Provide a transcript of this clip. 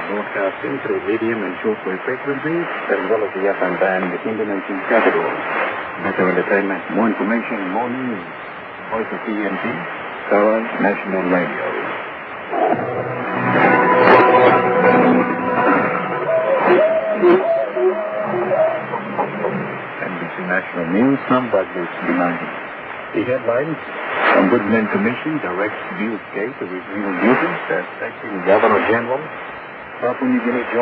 broadcasting through medium and shortwave frequencies, as well as the FM band in the 19th category. Better entertainment, more information, more news. Voice of TNT, Current National Radio. NBC National News, some budgets united. The headlines: Ombudsman Commission directs Bill Gates to review duties as acting Governor General. Papua New Guinea